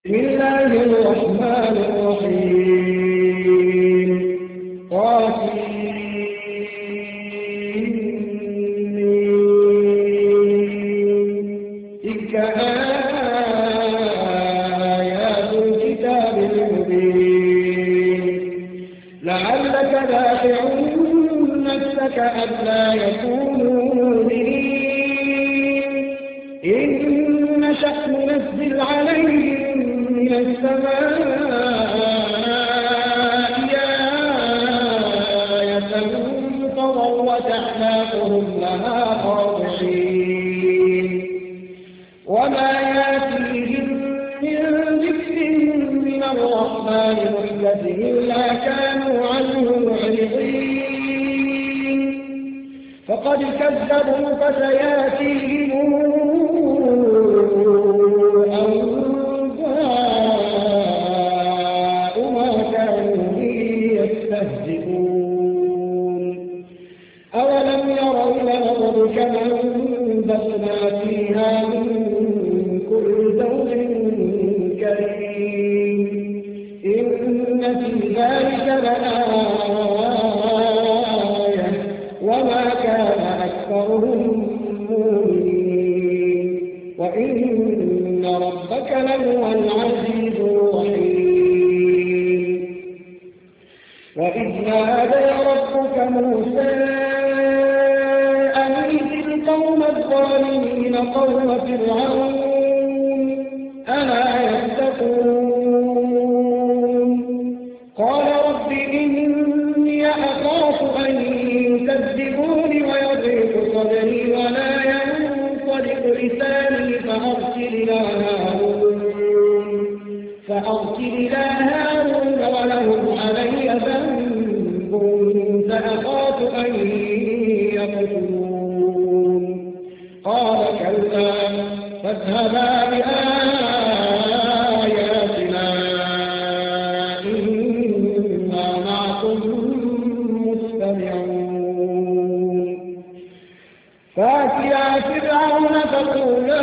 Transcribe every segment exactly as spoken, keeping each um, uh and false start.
بسم الله الرحمن الرحيم تلك آيات الكتاب المبين لعلك باخع نفسك ألا يكونوا مؤمنين إن نشأ ننزل عليهم من السماء آية فظلت أعناقهم لها خاضعين وما يأتيهم من ذكر من الرحمن محدث إلا كانوا عنه معرضين فقد كذبوا فسيأتيهم أنباء ما كانوا به يستهزئون أولم يروا إلى الأرض كما أنبتنا فيها من كل زوج كريم إن في ذلك لآية وما كان أكثرهم مؤمنين وإن ربك لهو العزيز الرحيم وإذ نادى ربك موسى أن ائت القوم الظالمين قوم فرعون ألا يتقون قال رب إني أخاف أن يكذبون ويضيق صدري ولا ينطلق لساني فأرسل إلى هارون فأرسل إلى هارون ولهم علي ذنب فأخاف أن يقتلون قال كلا فاذهبا بآياتنا إنا معكم مستمعون فأتيا فرعون فقولا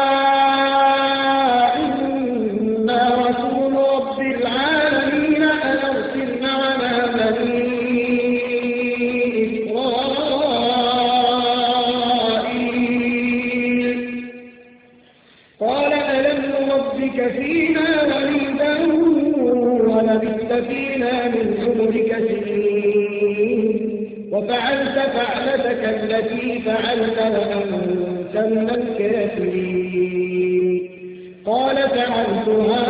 إنا رسول رب العالمين أن أرسل معنا بني إسرائيل قال ألم نربك فينا وليدا ولبثت فينا من عمرك سنين وفعلت فعلتك التي فعلت وأنت من الكافرين قال فعلتها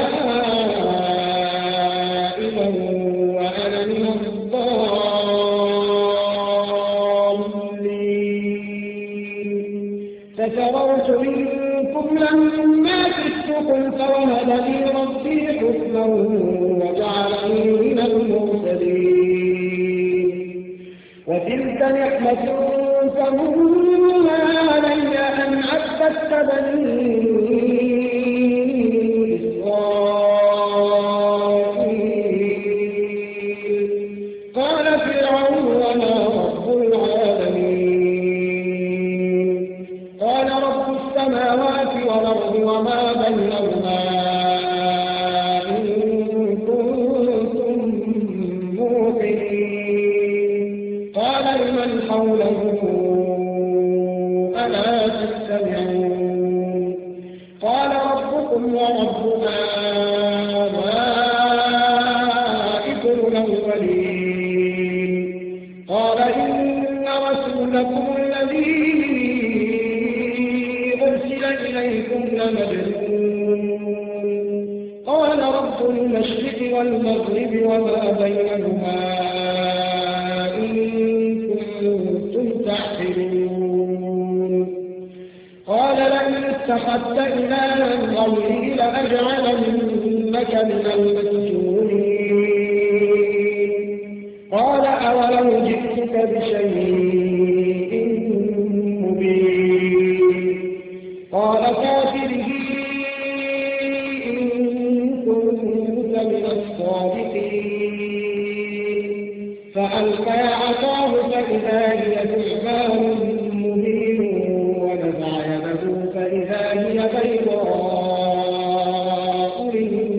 إذا وأنا من الضالين ففررت منكم لما كدتكم فوهب لي ربي حكما وجعلني من المرسلين وتلك نعمة تمنها علي أن عبدت بني إسرائيل قال فرعون وما رب العالمين قال رب السماوات والأرض وما بينهما إن كنتم موقنين قال لمن حوله ألا تستمعون قال ربكم ورب آبائكم الأولين قال إن رسولكم الذي أرسل إليكم لمجنون قال رب المشرق والمغرب وما بينهما قال لئن اتخذت إلها غيري لأجعلنك من المسجونين قال أولو جئتك بشيء مبين قال فات به إن كنت من الصادقين فألقى عصاه فإذا هي ثعبان مبين ونزع يده فإذا هي بيضاء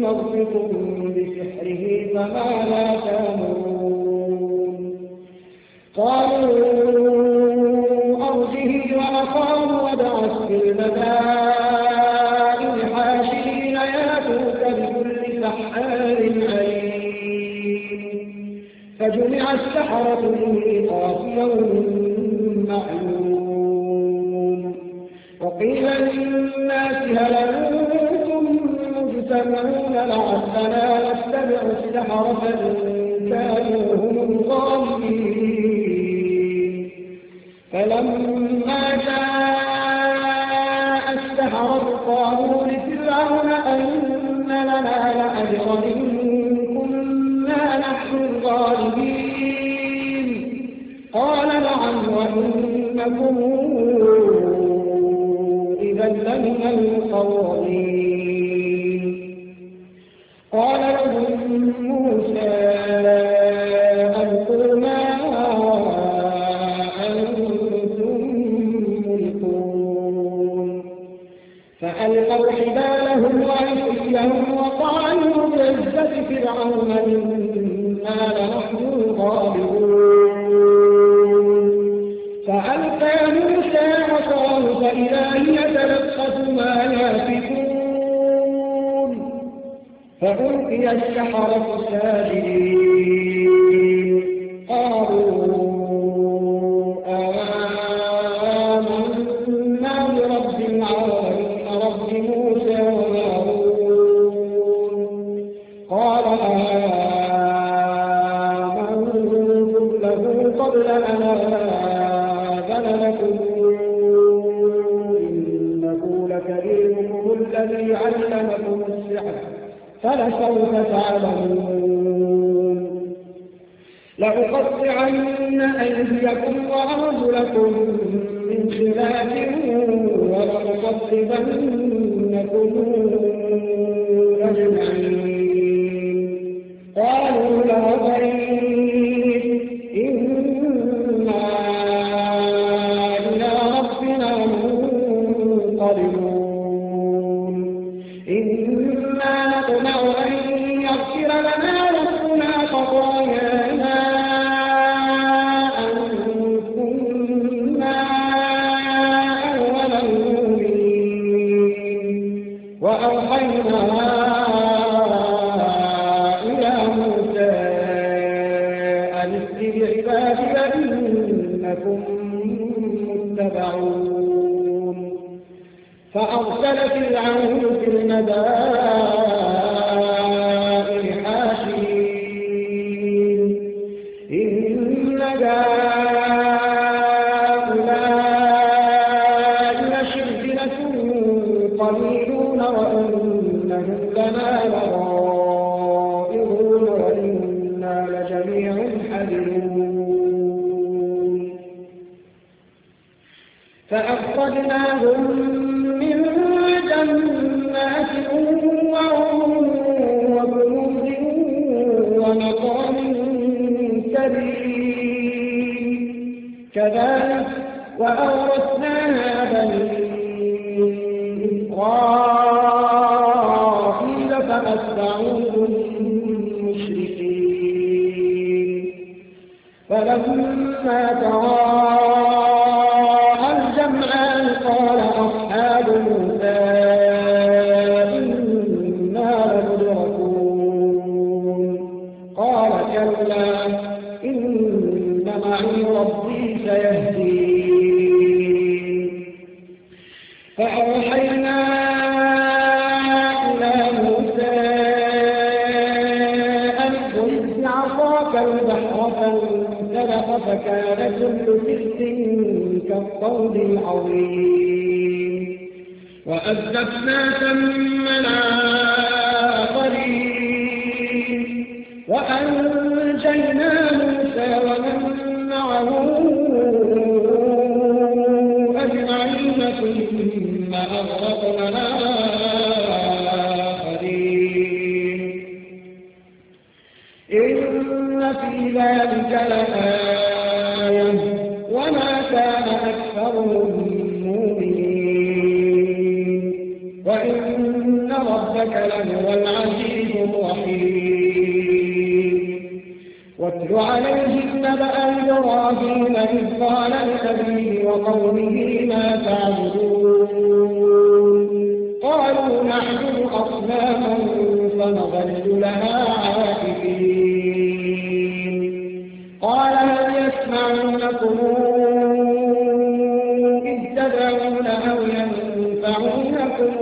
نربطكم بسحره فماذا تأمرون قالوا أرجه وأخاه وابعث في المدائن حاشرين ياتوك بكل سحار عليم فجمع السحرة لميقات يوم معلوم وقيل للناس هل أنتم مجتمعون لعلنا نتبع السحرة فإن كانوا هم الغالبين فلما جاء السحرة قالوا لفرعون أن لنا لأجرا إن كنا نحن الغالبين قال نعم وإنكم إذا لمن المقربين قال لهم موسى ألقوا ما أنتم ملقون فألقوا حبالهم وعصيهم وقالوا بعزة فرعون إنا لنحن الغالبون فألقى موسى عصاه فإذا هي تلقف ما يافكون فألقي السحرة ساجدين قالوا آمنا برب العالمين رب موسى وهارون قال آمنتم له قبل أن آذن لكم إنه لكبيركم الذي علمكم السحر فلسوف تعلمون لأقطعن أيديكم وأرجلكم من خلاف ولأصلبنكم أجمعين قالوا لا ضير إنا إلى ربنا منقلبون إنا نطمع أن يغفر لنا ربنا خطايانا أن كنا أول المؤمنين وأوحينا إلى موسى أن اسر بعبادي إنكم متبعون فأرسل فرعون في المدائن حاشرين إن هؤلاء لشرذمة قليلون وإنهم لنا لغائظون وإنا لجميع حذرون فأخرجناهم من جنات وكنوز ومقام كريم كذلك وأورثناها بني إسرائيل فأتبعوا المشركين فلما تراءى الجمعان قال أصحاب موسى إنا لمدركون قال كلا إن معي ربي سيهدين فأوحينا إلى موسى أن اضرب بعصاك البحر فانسلخ فكان كل فرد كالطود العظيم وأزلفنا ثم الآخرين وأنجينا موسى ومن معه أجمعين ثم أغرقنا الآخرين إن في ذلك لآية وما كان أكثرهم مؤمنين وإن ربك ربك لهو العزيز الرحيم واتل عليهم نبأ إبراهيم إذ قال لأبيه وقومه ما تعبدون قالوا نعبد أصناما فنظل لها عاكفين قال هل يسمعونكم إذ تدعون أو ينفعونكم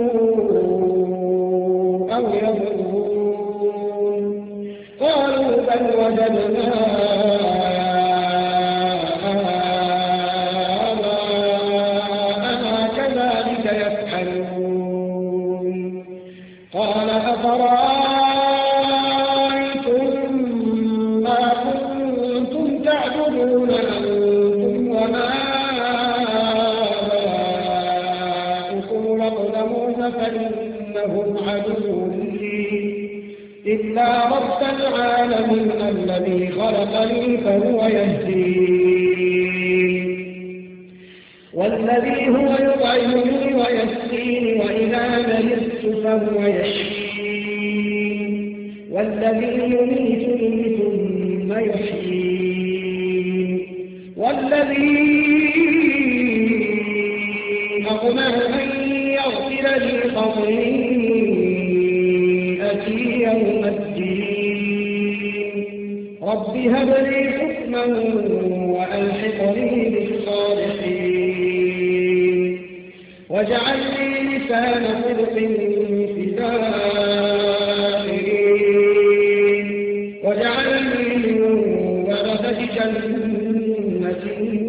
أو يضرون قالوا بل وجدنا آباءنا كذلك يفعلون قال أفرأيتم ما كنتم تعبدون أنتم وما آباؤكم الأقدمون فإنهم عدو لي إلا رب العالمين الذي خلقني فهو يهدين والذي هو يطعمني ويسقيني وإذا مرضت فهو يشفين والذي يميتني ثم يحيين والذي أطمع أن يغفر لي خطيئتي يوم الدين رب هب لي حكما وألحقني بالصالحين واجعل لي لسان صدق في الآخرين واجعلني من ورثة جنة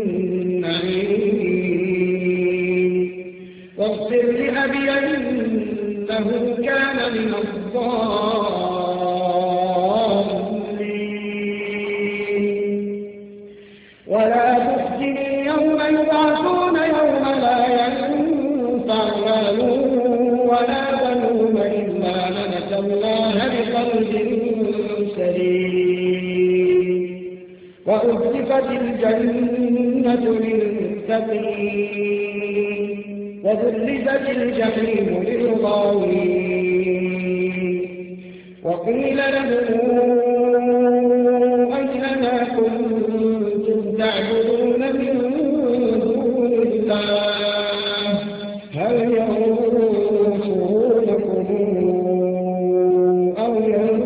النعيم واغفر لأبي إنه كان من الضالين ولا تخزني يوم يبعثون يوم لا ينفع مال ولا بنون إلا من أتى الله بقلب سليم وأزلفت الجنة للمتقين وبرزت الجحيم للغاوين وقيل لهم أين ما كنتم تعبدون من دون الله هل ينصرونكم أو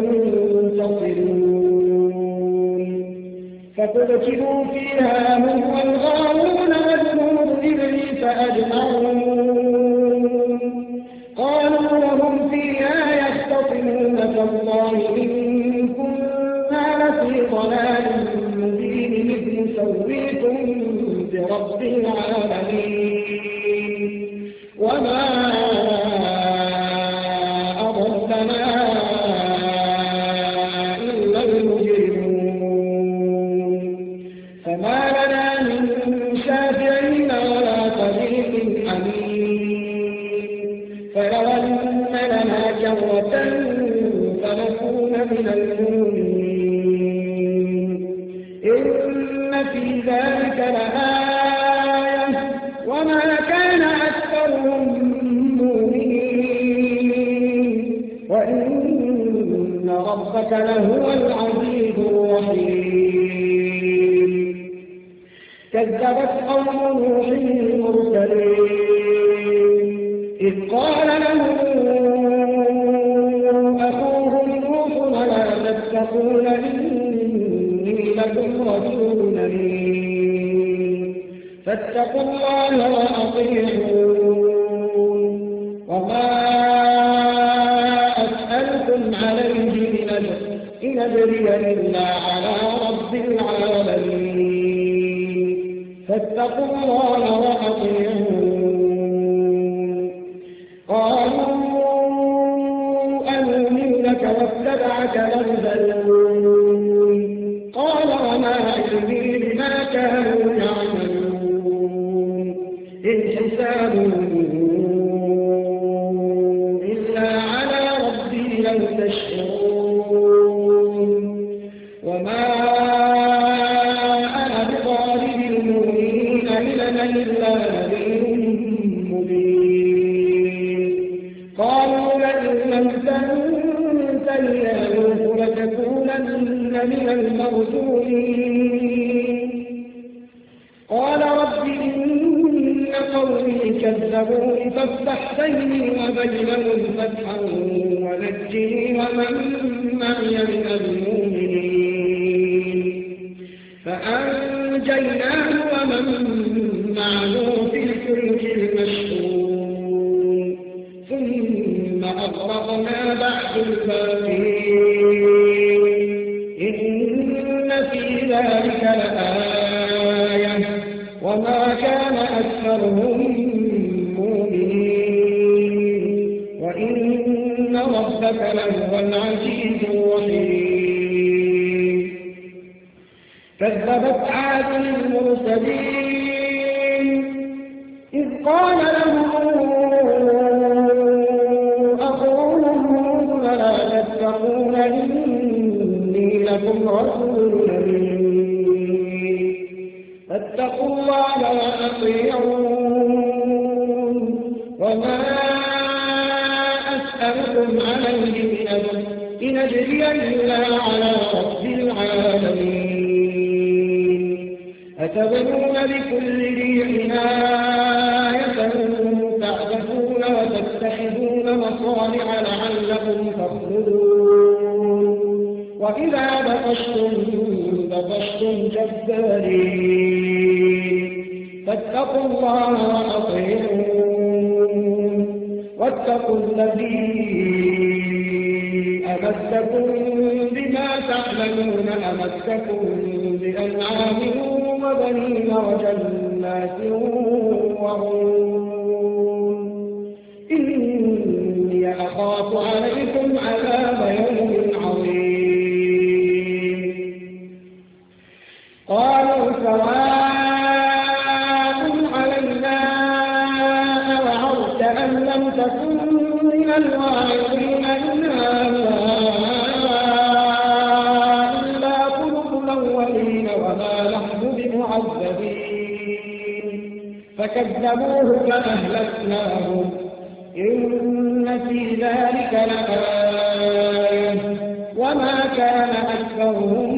ينتصرون فكبكبوا فيها هم والغاوون وجنود إبليس أجمعون قالوا لهم فيها يختصمون تالله إن كنا لفي ضلال مبين إذ نسويكم برب العالمين وما أضلنا إلا المجرمون فما لنا من شافعين ولا صديق حميم فلو أن لنا كرة فنكون من المؤمنين إن في ذلك لآية وما كان أكثرهم مؤمنين وإن ربك لهو العزيز الرحيم كذبت قوم نوح المرسلين إذ قال لهم أخوهم نوح لا تتقون إني لكم رسول أمين فاتقوا الله وأطيعون وما أسألكم عليه من أجر إن أجري إلا على رب العالمين فاتقوا الله وأطيعون قالوا أنؤمن لك واتبعك الأرذلون قال وما علمي بما كانوا يعملون إن حسابهم إلا على ربي لو تشعرون وما أنا بطارد المؤمنين إلنا إلا نذير مبين قالوا لئن لم آمنت يا نوح لتكونن من المرجومين قال رب إن قومي كذبوني فافتح بيني وبينهم فتحا ونجني ومن معي من المؤمنين فأنجيناه ومن معه في الفلك المشحون ثم أغرقنا بعد الباقين إن في ذلك لآية وما كان أكثرهم مؤمنين وإن ربك لهو العزيز الرحيم كذبت عاد المرسلين إذ قال لهم أخوهم هود لا تتقون إني لكم رسول أمين فاتقوا الله وأطيعون وما أسألكم عليه من أجر إن أجري إلا على رب العالمين أتبنون بكل ريح آية تعبثون وتتخذون مصانع لعلكم تخلدون وإذا بطشتم بطشتم جبارين فاتقوا الله وأطيعون واتقوا الذي أمدكم بما تعلمون أمدكم بأنعام وبنين وجنات وعيون إني أخاف عليكم عذاب يوم عظيم قالوا سواء علينا أوعظت أم لم تكن من الواعظين إلا قلوب الأولين وما نحن بمعذبين فكذبوه فأهلكناهم إن في ذلك لآية وما كان أكثرهم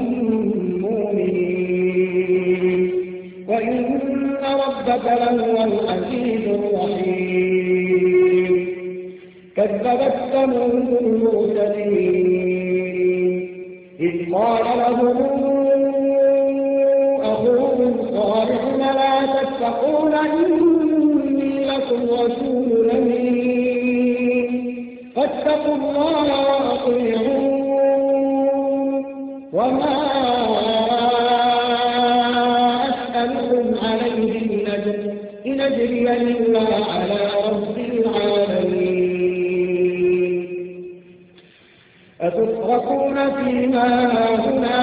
مؤمنين وإن ربك لهو العزيز الرحيم كذبت ثمود المرسلين إذ قال لهم أخوهم صالح لا تتقون إني لكم رسول أمين فاتقوا الله وأطيعون وما أسألكم عليه من أجر إن أجري إلا على رب العالمين أتتركون فيما هاهنا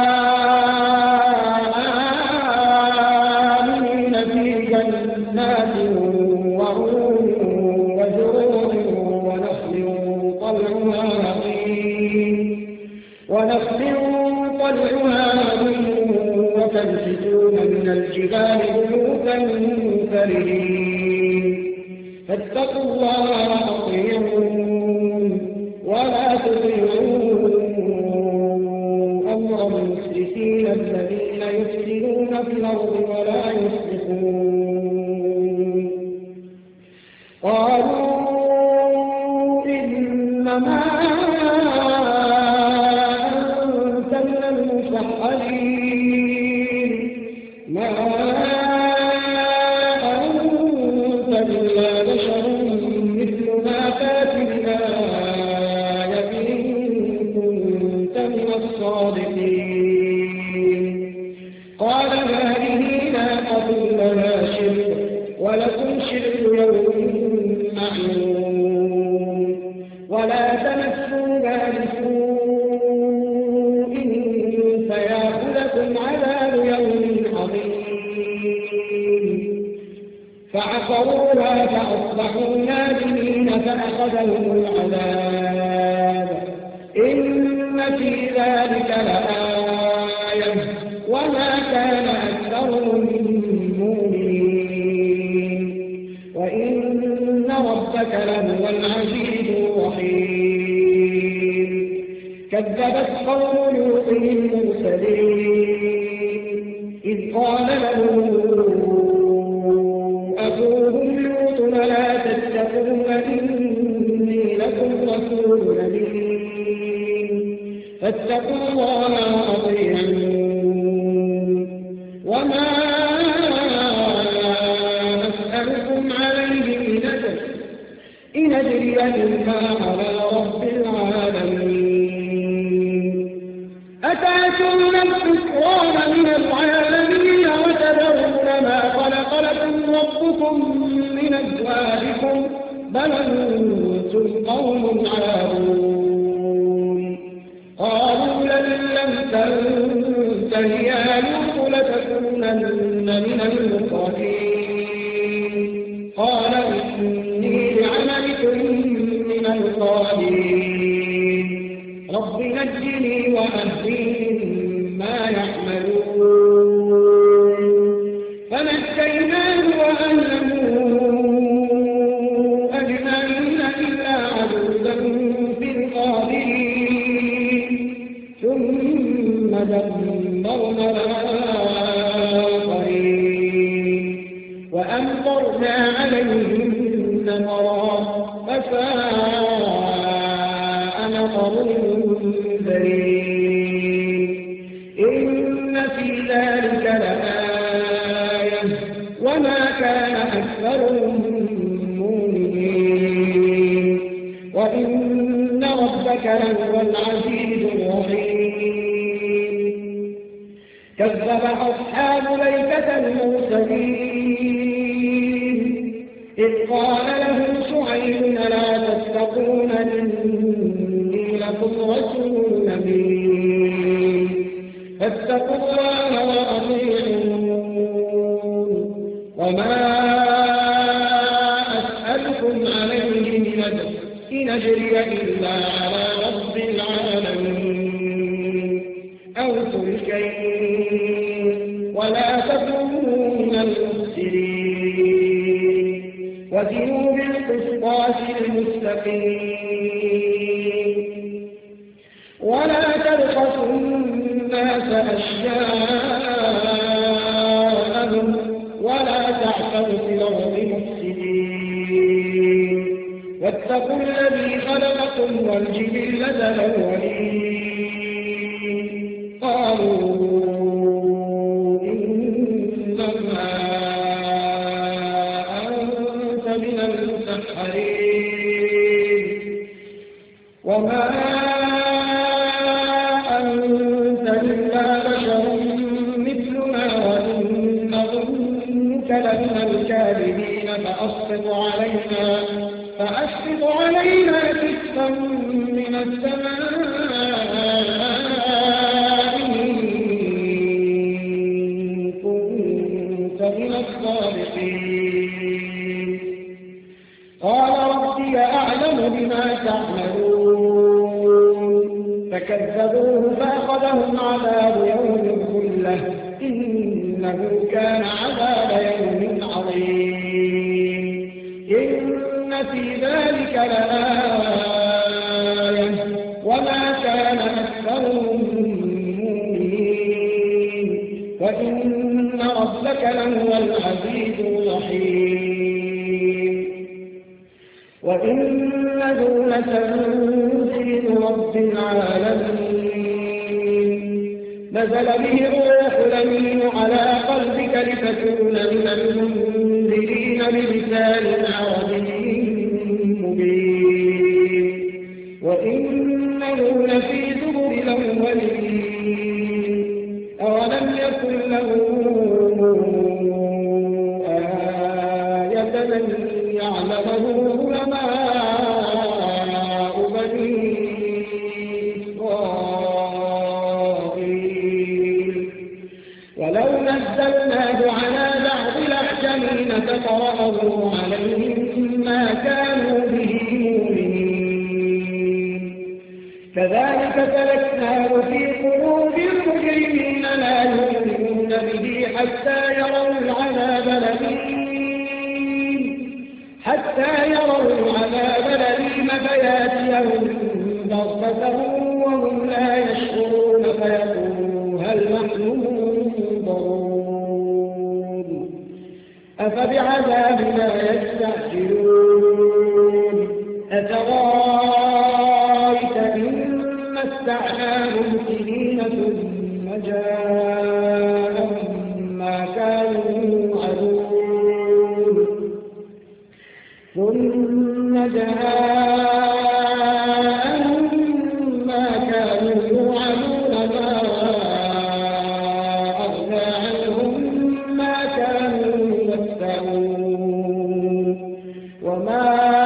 آمنين في جنات وعيون وزروع ونخل طلعها هضيم ونخل طلعها هضيم وتنحتون من الجبال بيوتا فرحين فاتقوا الله وأطيعون ولا تطيعوا أمر المسرفين الذين يفسدون في الأرض ولا يصلحون قالوا إنما أنت من المسحرين ما أنت إلا بشر مثلنا فات بآية إن كنت من الصادقين قال هذه ناقة لها شرب ولكم شرب يوم معلوم ولا تمسوها بسوء فيأخذكم عذاب يوم عظيم فعقروها فأصبحوا نادمين فأخذهم العذاب إن في ذلك لآية وما كان أكثرهم مؤمنين وإن ربك لهو العزيز الرحيم كذبت قوم لوط المرسلين إذ قال لهم أخوهم لوط لا تتقون إني لكم رسول أمين فاتقوا الله وأطيعون وما أسألكم عليه من أجر إن أجري إلا على رب العالمين أتأتون الذكران من العالمين وتذرون ما خلق لكم ربكم من أزواجكم بل أنتم قوم عادون قالوا لئن لم تنته يا لوط لتكونن من المخرجين قال إني لعملكم من القالين رب نجني وأهلي مما يعملون فنجيناه وأهله أجمعين إلا عجوزا في الغابرين ثم دمرنا الآخرين وأمطرنا عليهم نمرا فساء مطر المنذرين إن في ذلك لآية وما كان أكثرهم مؤمنين وإن ربك لهو العزيز الرحيم كذب أصحاب الأيكة المرسلين إذ قال لهم شعيب لا تتقون إني لكم رسول أمين فاتقوا الله وأطيعون وما أسألكم عليه من أجر إن أجري إلا على رب العالمين أوفوا الكيل ولا تكونوا من المفسدين وزنوا بالقسطاس المستقيم ولا تبخسوا الناس أشياءهم ولا تعثوا في الأرض مفسدين واتقوا الذي خلقكم والجبلة الأولين قالوا إنما أنت من المسحرين وما أنت إلا بشر مثلنا وإن نظنك لمن الكاذبين فأسقط علينا فأسقط علينا كسفا من السماء إن كنت من الصادقين قال ربي أعلم بما تعملون فكذبوه فأخذهم عذاب يوم الظلة إنه كان عذاب يوم عظيم إن في ذلك لآية وما كان أكثرهم مؤمنين وإن ربك لهو العزيز الرحيم وإنه لتنزيل رب العالمين نزل به الروح الأمين على قلبك لتكون من المنذرين بلسان عربي مبين وإنه لفي زبر الأولين أولم يكن له آية أن يعلمه علماء بني إسرائيل ولو نزلناه على بعض الأعجمين فقرأه عليهم ما كانوا به مؤمنين كذلك سلكناه في قلوب المجرمين لا يؤمنون به حتى يروا العذاب الأليم حتى يروا العذاب الأليم فيأتيهم بغتة وهم لا أفبعذابنا يستعجلون أترايت إن متعناهم سنين ثم جاءهم ما كانوا يوعدون ثم جاءهم ما كانوا يوعدون ما أغنى عنهم ما كانوا يمتعون وما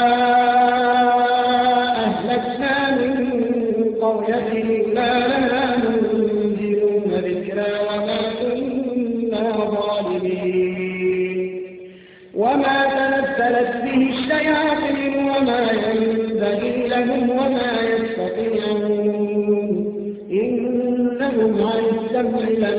أهلكنا من قرية إلا لها منذرون ذكرى وما كنا ظالمين وما تنزلت به الشياطين وما ينبغي لهم وما يستطيعون إنهم عن السمع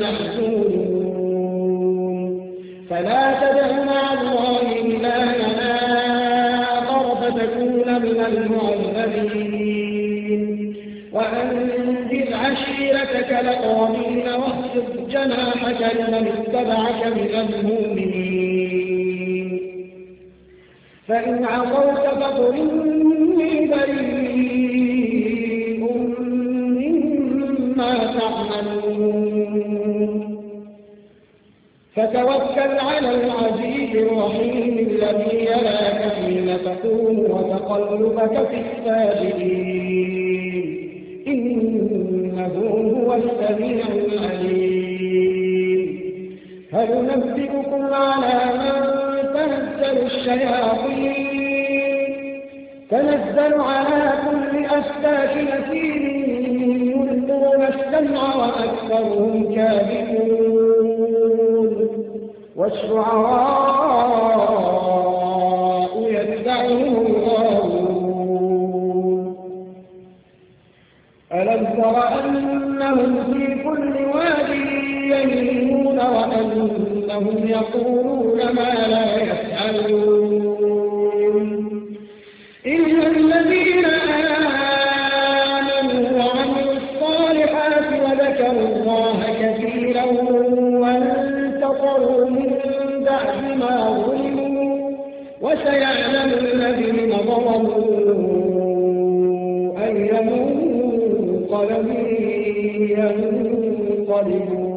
لمحزونون فلا تدع مع الله إلهنا آخر فتكون من المعذبين وأنذر عشيرتك الأقربين واخفض جناحك لمن اتبعك من المؤمنين فإن عصوك فقل إني بريء مما تعملون فتوكل على العزيز الرحيم الذي يراك حين تقوم وتقلبك في الساجدين إنه هو السميع العليم هل ننبئكم على من تنزل الشياطين تنزل على كل أفاك أثيم يلقون السمع وأكثرهم كاذبون والشعراء يتبعهم الغاوون ألم تر أنهم في كل واد يهيمون وأنهم يقولون ما لا يفعلون إلا الذين آمنوا وعملوا الصالحات وذكروا الله كثيرا وانتصروا من بعد ما ظلموا وسيعلم الذين ظلموا أي منقلب ينقلبون